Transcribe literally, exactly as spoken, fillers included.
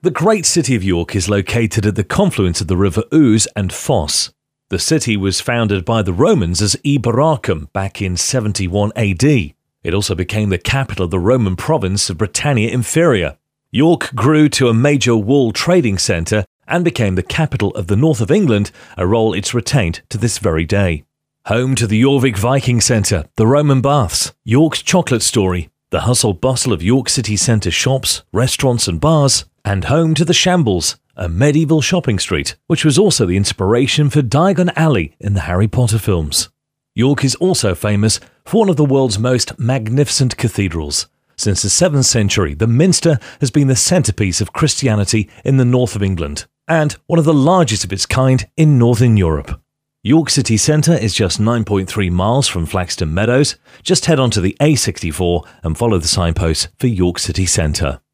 The great city of York is located at the confluence of the River Ouse and Foss. The city was founded by the Romans as Eboracum back in seventy-one A D. It also became the capital of the Roman province of Britannia Inferior. York grew to a major wool trading centre and became the capital of the north of England, a role it's retained to this very day. Home to the Jorvik Viking Centre, the Roman Baths, York's chocolate story, the hustle-bustle of York city centre shops, restaurants and bars, and home to the Shambles, a medieval shopping street, which was also the inspiration for Diagon Alley in the Harry Potter films. York is also famous for one of the world's most magnificent cathedrals. Since the seventh century, the Minster has been the centrepiece of Christianity in the north of England, and one of the largest of its kind in Northern Europe. York city centre is just nine point three miles from Flaxton Meadows. Just head on to the A sixty-four and follow the signposts for York city centre.